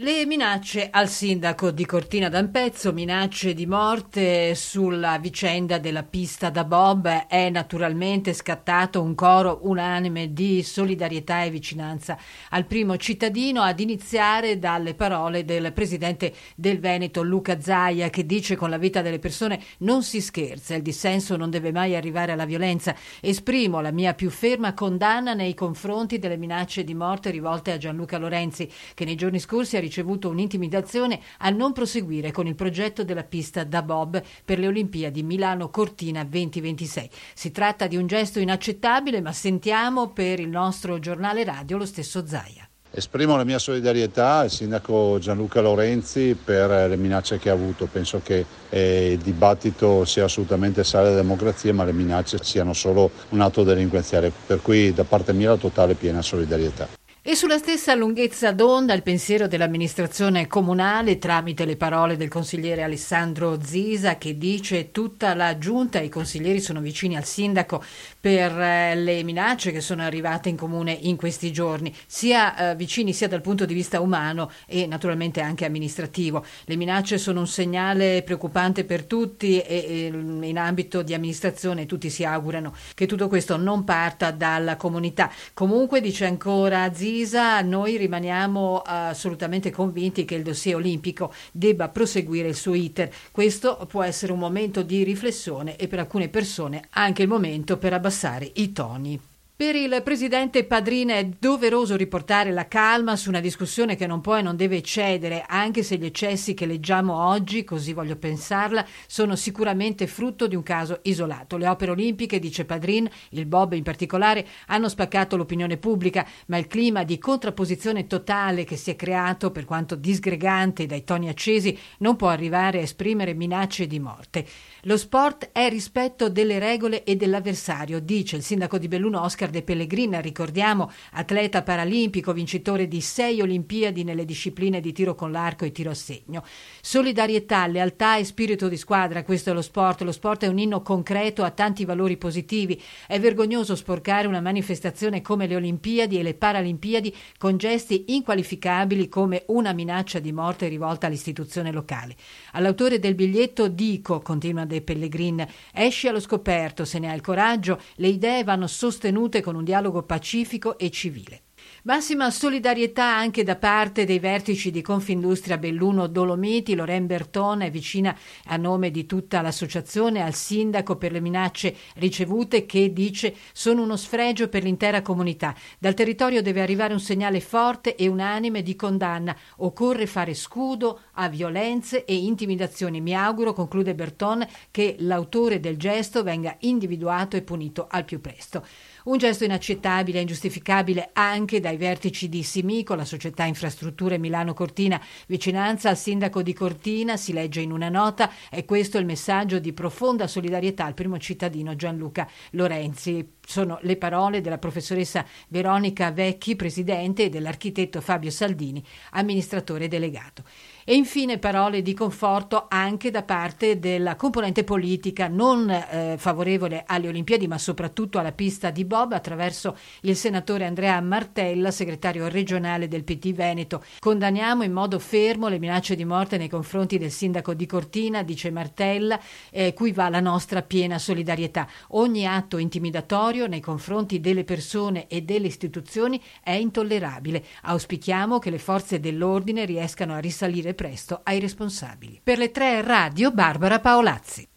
Le minacce al sindaco di Cortina d'Ampezzo, minacce di morte sulla vicenda della pista da bob, è naturalmente scattato un coro unanime di solidarietà e vicinanza al primo cittadino, ad iniziare dalle parole del presidente del Veneto Luca Zaia, che dice: con la vita delle persone non si scherza, il dissenso non deve mai arrivare alla violenza. Esprimo la mia più ferma condanna nei confronti delle minacce di morte rivolte a Gianluca Lorenzi, che nei giorni scorsi ha ricevuto un'intimidazione a non proseguire con il progetto della pista da bob per le Olimpiadi Milano Cortina 2026. Si tratta di un gesto inaccettabile, ma sentiamo per il nostro giornale radio lo stesso Zaia. Esprimo la mia solidarietà al sindaco Gianluca Lorenzi per le minacce che ha avuto. Penso che il dibattito sia assolutamente sale della democrazia, ma le minacce siano solo un atto delinquenziale, per cui da parte mia la totale piena solidarietà. E sulla stessa lunghezza d'onda il pensiero dell'amministrazione comunale tramite le parole del consigliere Alessandro Zisa, che dice: tutta la giunta e i consiglieri sono vicini al sindaco per le minacce che sono arrivate in comune in questi giorni, sia vicini sia dal punto di vista umano e naturalmente anche amministrativo. Le minacce sono un segnale preoccupante per tutti e in ambito di amministrazione tutti si augurano che tutto questo non parta dalla comunità. Comunque, dice ancora Zisa, noi rimaniamo assolutamente convinti che il dossier olimpico debba proseguire il suo iter. Questo può essere un momento di riflessione e per alcune persone anche il momento per abbassare i toni. Per il presidente Padrin è doveroso riportare la calma su una discussione che non può e non deve cedere, anche se gli eccessi che leggiamo oggi, così voglio pensarla, sono sicuramente frutto di un caso isolato. Le opere olimpiche, dice Padrin, il bob in particolare, hanno spaccato l'opinione pubblica, ma il clima di contrapposizione totale che si è creato, per quanto disgregante dai toni accesi, non può arrivare a esprimere minacce di morte. Lo sport è rispetto delle regole e dell'avversario, dice il sindaco di Belluno Oscar De Pellegrin, ricordiamo, atleta paralimpico, vincitore di 6 Olimpiadi nelle discipline di tiro con l'arco e tiro a segno. Solidarietà, lealtà e spirito di squadra, questo è lo sport. Lo sport è un inno concreto, ha tanti valori positivi. È vergognoso sporcare una manifestazione come le Olimpiadi e le Paralimpiadi con gesti inqualificabili come una minaccia di morte rivolta all'istituzione locale. All'autore del biglietto dico, continua De Pellegrin, esci allo scoperto, se ne ha il coraggio, le idee vanno sostenute con un dialogo pacifico e civile. Massima solidarietà anche da parte dei vertici di Confindustria Belluno Dolomiti. Lorraine Berton è vicina a nome di tutta l'associazione al sindaco per le minacce ricevute, che dice sono uno sfregio per l'intera comunità. Dal territorio deve arrivare un segnale forte e unanime di condanna. Occorre fare scudo a violenze e intimidazioni. Mi auguro, conclude Berton, che l'autore del gesto venga individuato e punito al più presto. Un gesto inaccettabile e ingiustificabile anche dai vertici di Simico, la società infrastrutture Milano Cortina. Vicinanza al sindaco di Cortina, si legge in una nota, è questo il messaggio di profonda solidarietà al primo cittadino Gianluca Lorenzi. Sono le parole della professoressa Veronica Vecchi, presidente, e dell'architetto Fabio Saldini, amministratore delegato. E infine parole di conforto anche da parte della componente politica non favorevole alle Olimpiadi, ma soprattutto alla pista di bob, attraverso il senatore Andrea Martella, segretario regionale del PD Veneto. Condanniamo in modo fermo le minacce di morte nei confronti del sindaco di Cortina, dice Martella, cui va la nostra piena solidarietà. Ogni atto intimidatorio nei confronti delle persone e delle istituzioni è intollerabile. Auspichiamo che le forze dell'ordine riescano a risalire presto ai responsabili. Per le 3 radio, Barbara Paolazzi.